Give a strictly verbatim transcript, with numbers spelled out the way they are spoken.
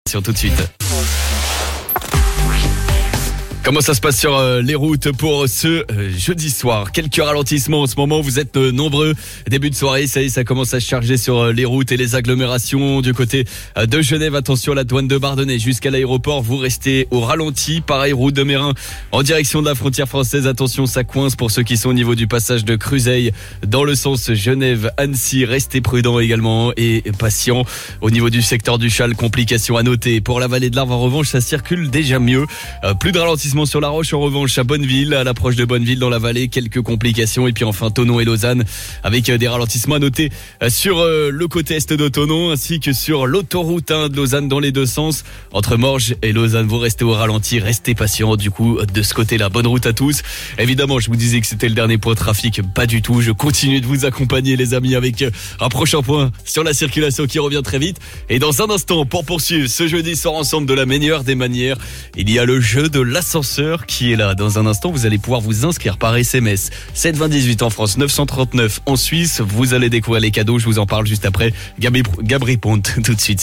Tout de suite. Comment ça se passe sur euh, les routes pour ce euh, jeudi soir? Quelques ralentissements en ce moment, vous êtes euh, nombreux. Début de soirée, ça y est, ça commence à se charger sur euh, les routes et les agglomérations du côté euh, de Genève. Attention, la douane de Bardonnay jusqu'à l'aéroport, vous restez au ralenti. Pareil, route de Mérin en direction de la frontière française. Attention, ça coince pour ceux qui sont au niveau du passage de Cruzeil dans le sens Genève-Annecy. Restez prudents également et patients. Au niveau du secteur du Châle, complications à noter. Pour la vallée de l'Arve, en revanche, ça circule déjà mieux. Euh, plus de ralentissement sur la Roche, en revanche à Bonneville, à l'approche de Bonneville dans la vallée, quelques complications. Et puis enfin Thonon et Lausanne avec des ralentissements à noter sur le côté est de Thonon ainsi que sur l'autoroute un de Lausanne dans les deux sens. Entre Morges et Lausanne, vous restez au ralenti, restez patients du coup de ce côté-là. Bonne route à tous. Évidemment, je vous disais que c'était le dernier point trafic, pas du tout. Je continue de vous accompagner les amis avec un prochain point sur la circulation qui revient très vite. Et dans un instant, pour poursuivre ce jeudi soir ensemble de la meilleure des manières, il y a le jeu de l'ascenseur qui est là. Dans un instant, vous allez pouvoir vous inscrire par S M S sept vingt dix-huit en France, neuf cent trente-neuf en Suisse. Vous allez découvrir les cadeaux. Je vous en parle juste après. Gabri, Gabri Ponte tout de suite.